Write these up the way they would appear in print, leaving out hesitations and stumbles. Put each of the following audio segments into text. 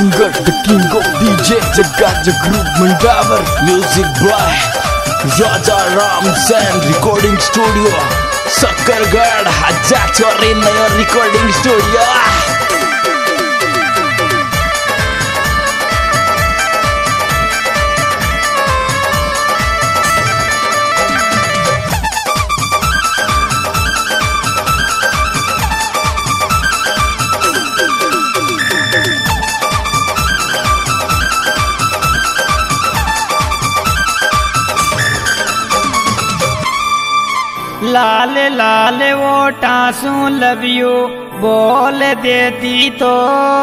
singer, the king of DJ, Jagaja Group Mandavar. Music by Raja Ram Sen, recording studio Sakargad, Hajachori Naya recording studio. लाल लाल वो टासू love you बोल देती तो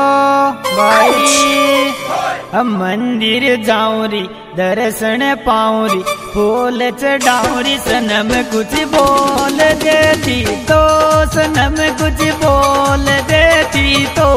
भाई हम मंदिर जाऊरी दर्शन पाऊरी फूल चढ़ाऊरी सनम कुछ बोल देती तो सनम कुछ बोल देती तो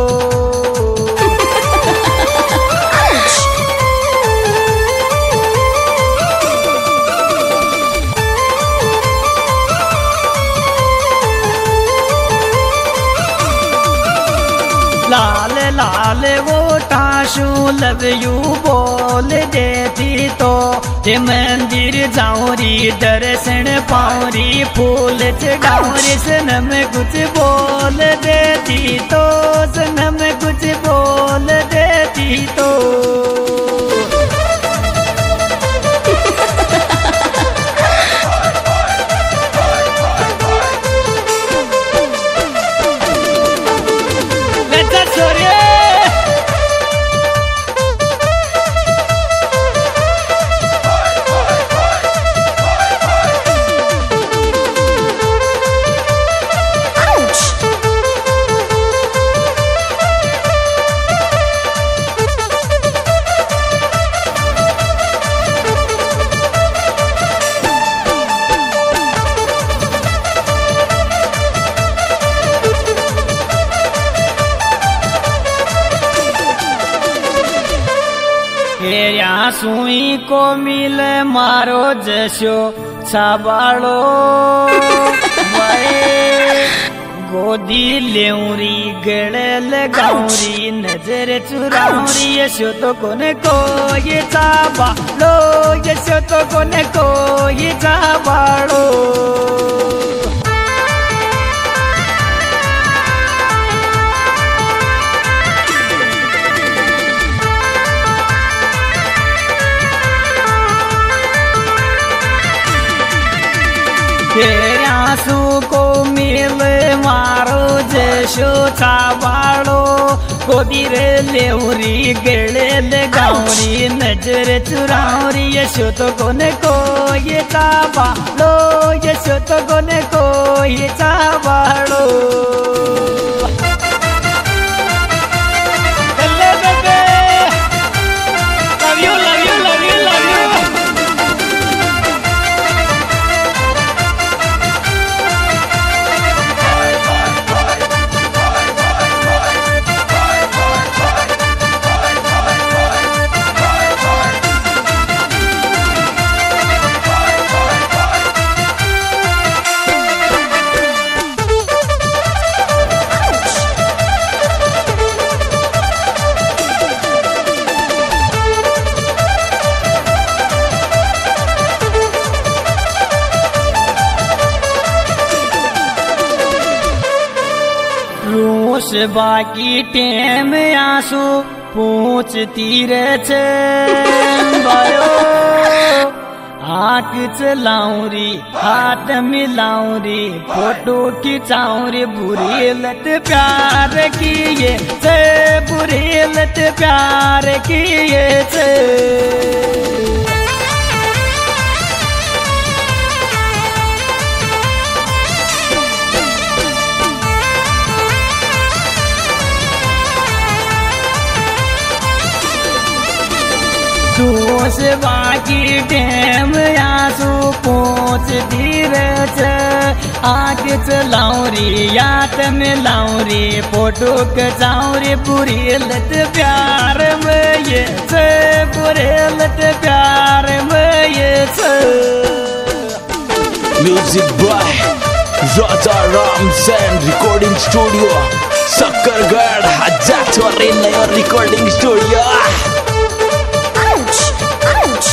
लाल लाल वो टाशू लव यू बोल देती तो ते मंदिर जाऊरी दर्शन पाऊरी फूल चढ़ाऊरी सनम कुछ बोल देती तो सनम कुछ बोल देती तो सुई को मिल मारो जशो छाबाड़ो गोदी लेउरी गले लगाऊरी नजर चुराऊरी यशो तो कोने को ये छाबाड़ो यशो तो कोने को ये छाबाड़ो आंसू को मिल मारो जशो छाबाड़ो गोदी रे लेउरी गले लगाऊरी नजर चुराऊरी यशो तो कोने को ये छाबाड़ो यशो तो कोने को ये छाबाड़ो रोश बाकी टेम आंसू पूछती रहे बायो आँख चलाऊरी हाथ मिलाऊरी फोटो खिंचाऊरी बुरी लत प्यार किए से बुरी लत प्यार किए से दोष बाकी टेम आंसू पहुँच धीरज आग चलाऊरी याद मिलाऊरी फोटो खचाऊरी बुरी लत प्यार में ये से बुरी लत प्यार में ये से Music by Raja Ram Sen Recording Studio, Sakkargarh, Hajjatwari Nayor Recording Studio. Ouch! Ouch!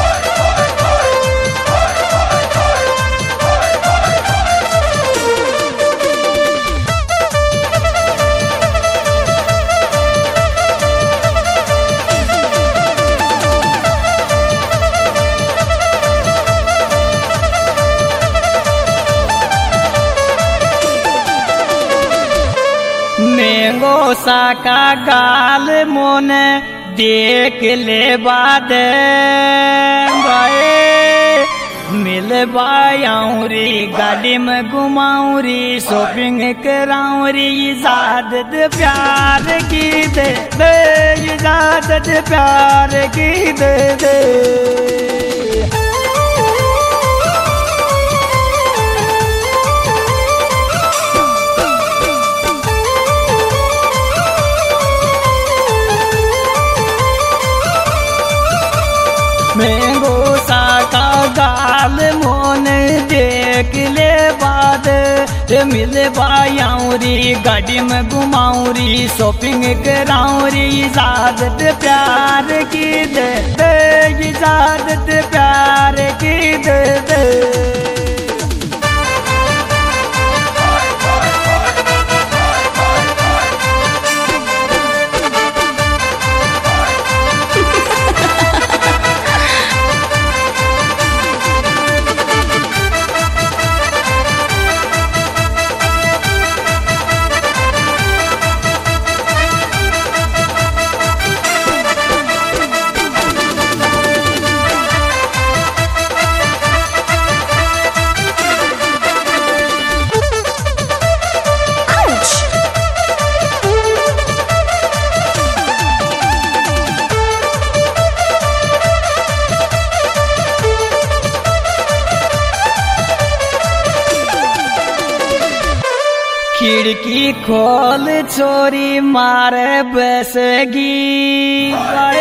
मेंगो साका गाल मोने देख ले बाद मिल बायाऊं री गाड़ी में घुमाऊं री शॉपिंग कराऊं री इजाजत प्यार की दे दे इजाजत प्यार की दे दे मेंगो साका गाल मोन देख ले बाद मिल बायाऊं री गाड़ी में घुमाऊं री शॉपिंग कराऊं री इजाजत प्यार की दे दे इजाजत प्यार की दे दे खिड़की खोल छोरी मारे बसगी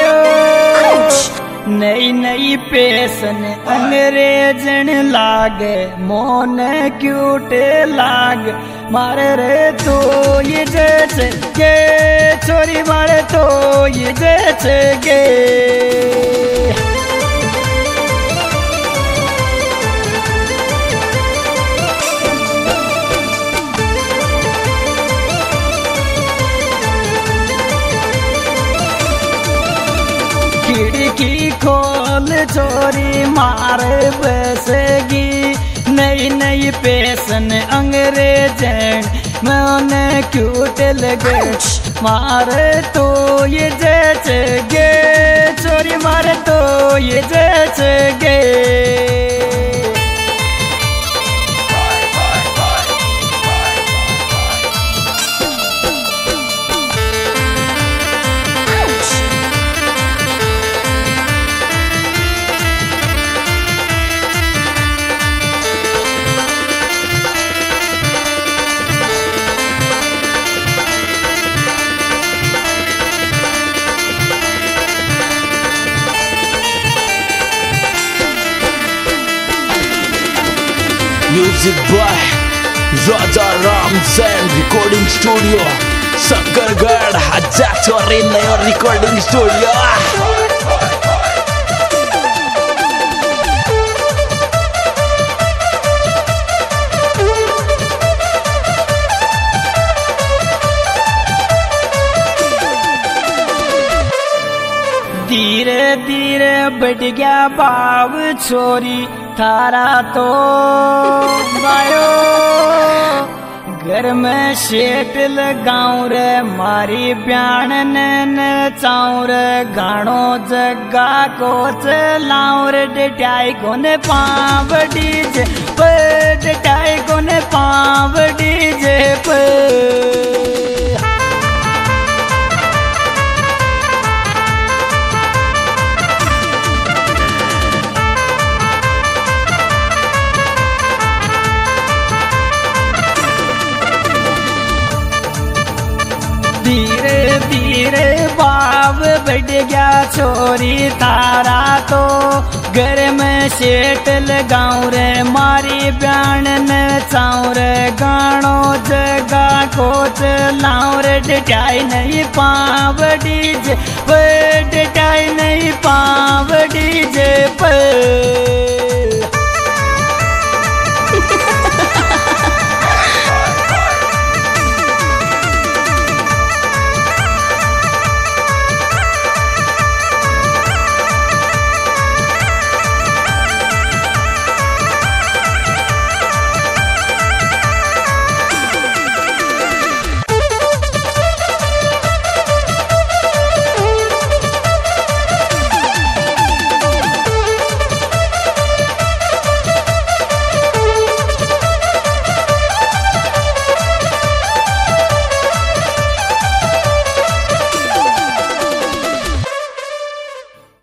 नई नई पेशन अंग्रेजन लागे मोन क्यूट लाग मारे रे तो ये जैसे गे छोरी मारे तो ये जैसे गे खिड़की खोल चोरी मार बसगी नई नई पेशन अंग्रेजन मैंने क्यूट लगे मारे तो ये जैसे गे चोरी मारे तो ये जैसे गे Music by Raja Ram Sen Recording Studio, Sakkargarh, Hajjatwari Nayor Recording Studio. धीरे धीरे बढ़ गया भाव छोरी थारा तो गायो घर में शेट लगाऊं रे मारी ब्याण ने चाऊं रे गाणो जग्गा को चलाऊं रे डटाई कोने पाव डीजे पे डटाई कोने पाव डीजे पे धीरे धीरे बाब बढ़ गया छोरी थारा तो घर में सेट लगाऊं रे मारी ब्याण ने चाऊं रे गानो जगा को चलाऊं रे डटाई नहीं पाव डीजे पे डटाई नहीं पाव डीजे पे